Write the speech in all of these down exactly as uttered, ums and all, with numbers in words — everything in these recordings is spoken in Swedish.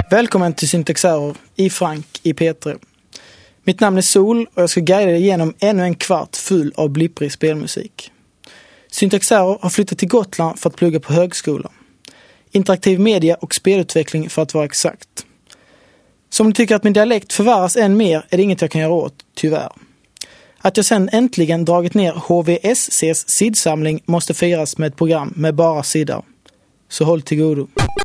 Välkommen till Syntax Error i Frank i P tre. Mitt namn är Sol och jag ska guida dig igenom ännu en kvart full av blipprig spelmusik. Syntax Error har flyttat till Gotland för att plugga på högskolan. Interaktiv media och spelutveckling för att vara exakt. Så om du tycker att min dialekt förvärras än mer är det inget jag kan göra åt, tyvärr. Att jag sen äntligen dragit ner H V S C:s sidsamling måste firas med ett program med bara sidor. Så håll till godo.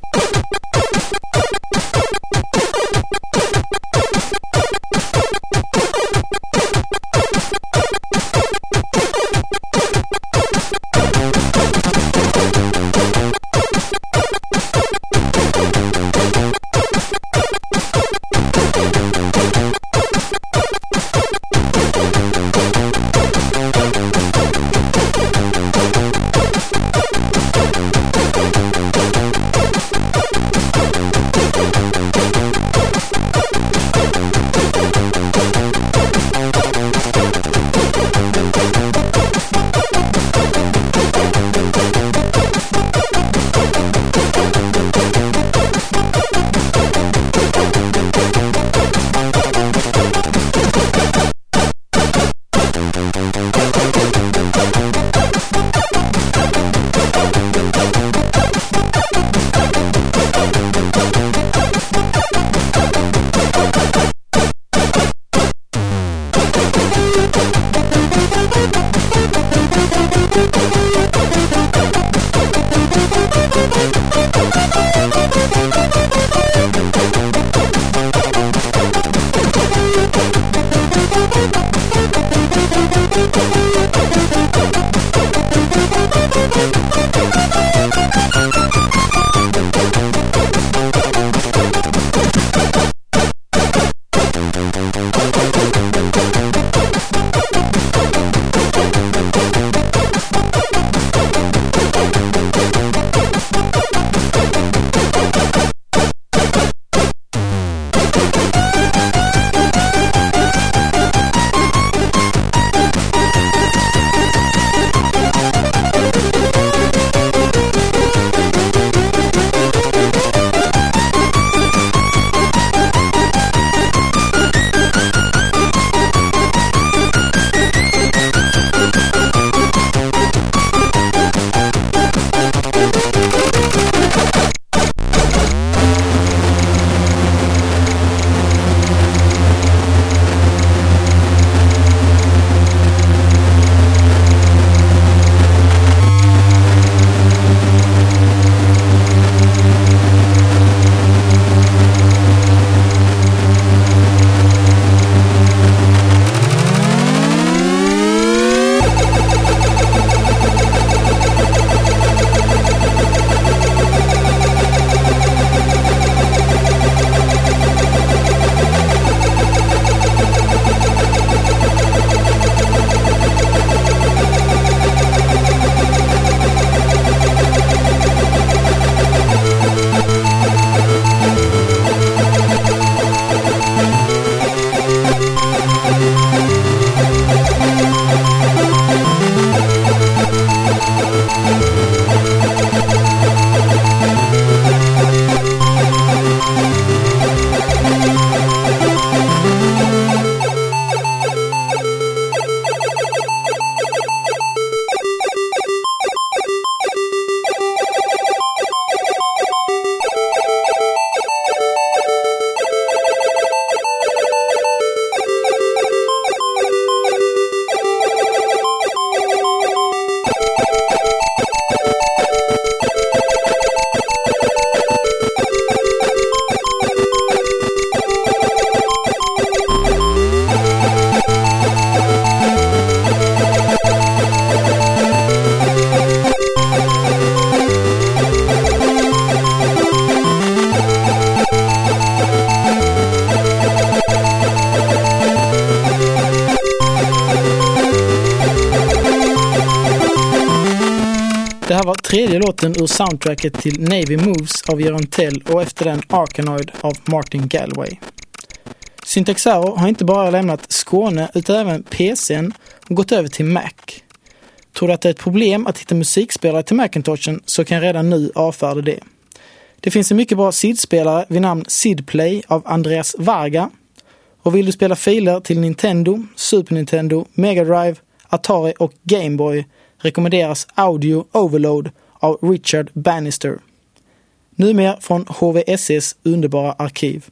Det här var tredje låten ur soundtracket till Navy Moves av Jeroen Tell och efter den Arkanoid av Martin Galway. Syntax Error har inte bara lämnat Skåne utan även P C:n och gått över till Mac. Tror du att det är ett problem att hitta musikspelare till Macintoshen så kan jag redan nu avfärda det. Det finns en mycket bra S I D-spelare vid namn S I D-Play av Andreas Varga. Och vill du spela filer till Nintendo, Super Nintendo, Mega Drive, Atari och Game Boy rekommenderas Audio Overload av Richard Bannister. Numera från H V S S underbara arkiv.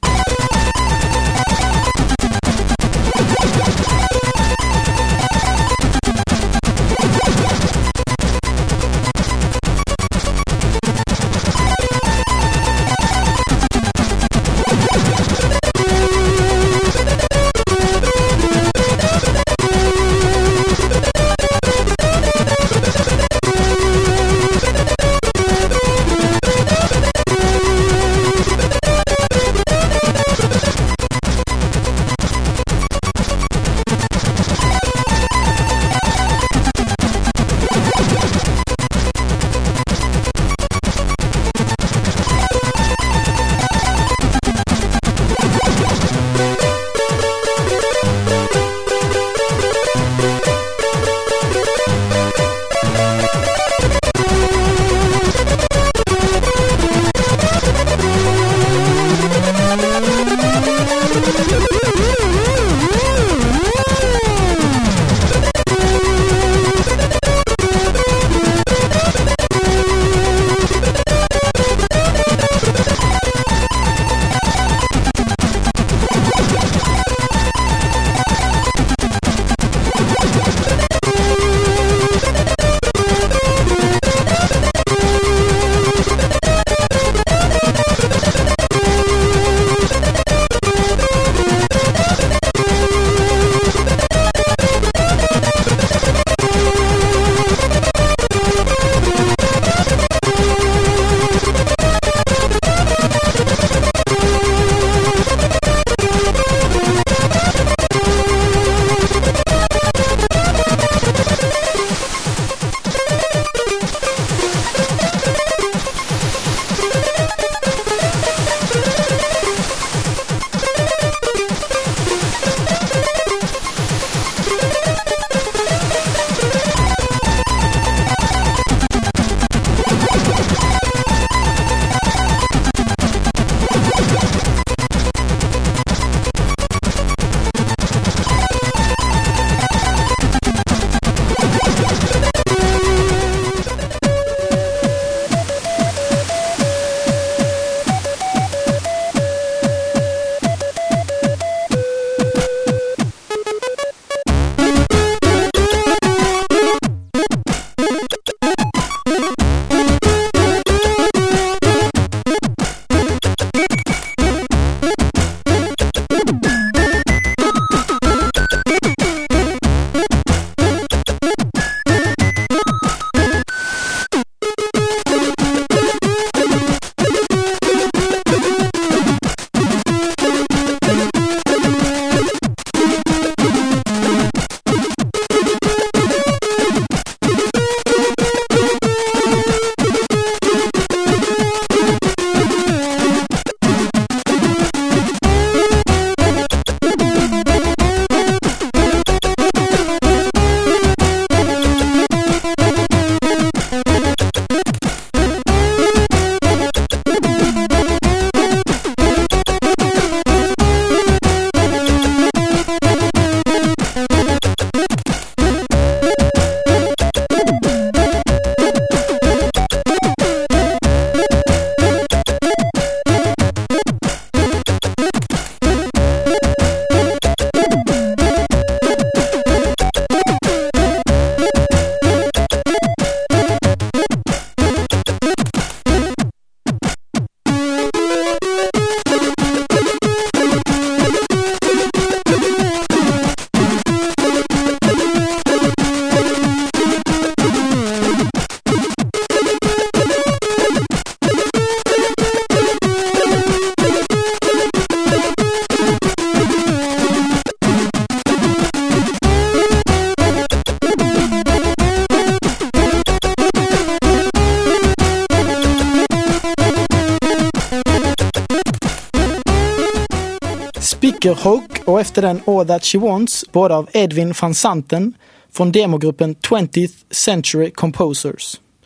Speakerhawk och efter den All That She Wants, båda av Edwin van Santen från demogruppen twentieth Century Composers.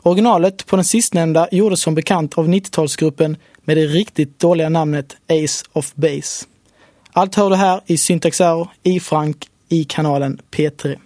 Originalet på den sistnämnda gjordes som bekant av nittiotalsgruppen med det riktigt dåliga namnet Ace of Base. Allt hör du här i Syntax Error i Frank i kanalen P tre.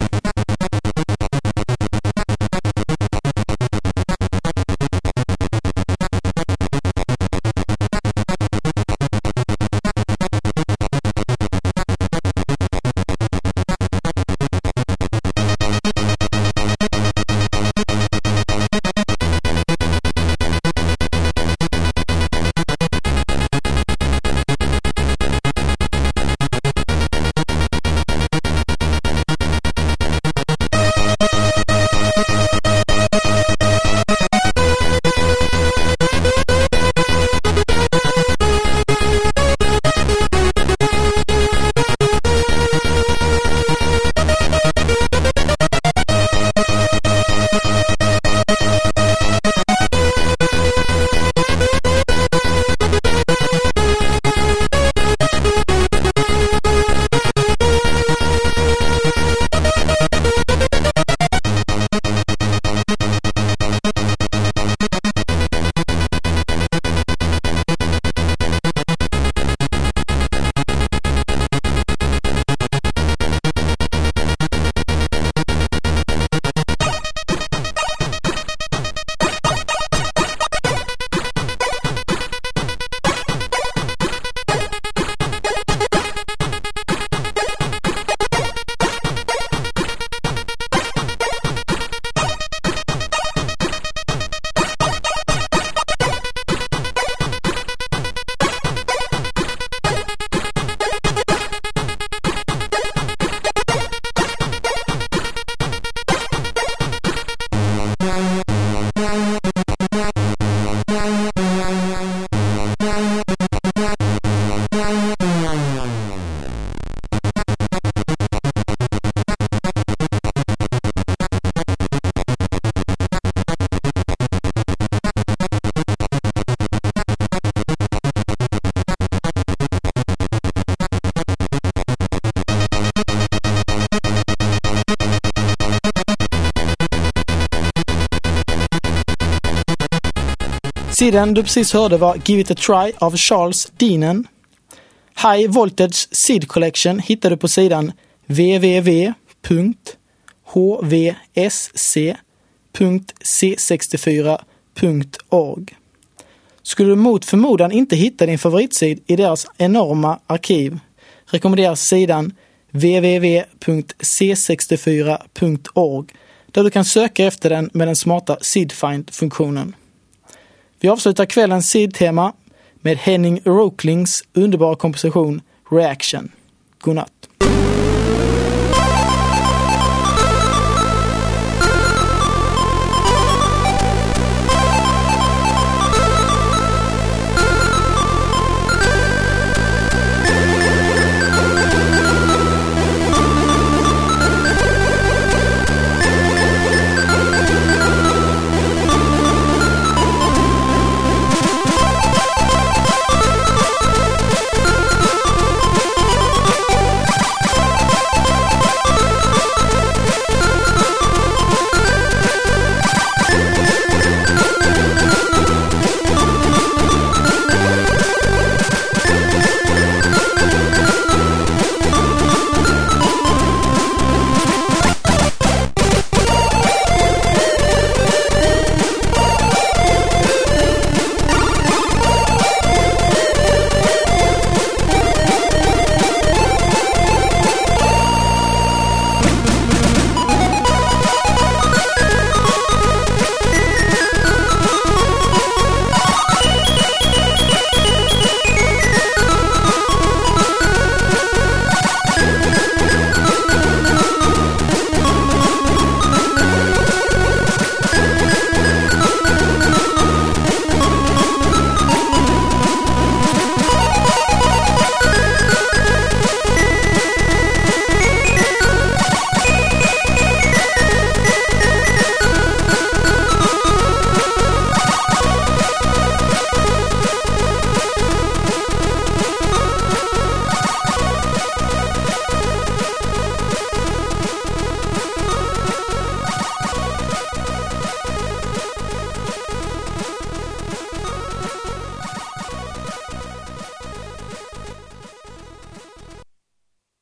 Sidan du precis hörde var Give It A Try av Charles Deenen. High Voltage Seed Collection hittar du på sidan w w w punkt h v s c punkt c sex fyra punkt org. Skulle du mot förmodan inte hitta din favoritsid i deras enorma arkiv rekommenderas sidan w w w punkt c sex fyra punkt org där du kan söka efter den med den smarta SeedFind-funktionen. Vi avslutar kvällens Seed-tema med Henning Roklings underbara komposition Reaction. Godnatt.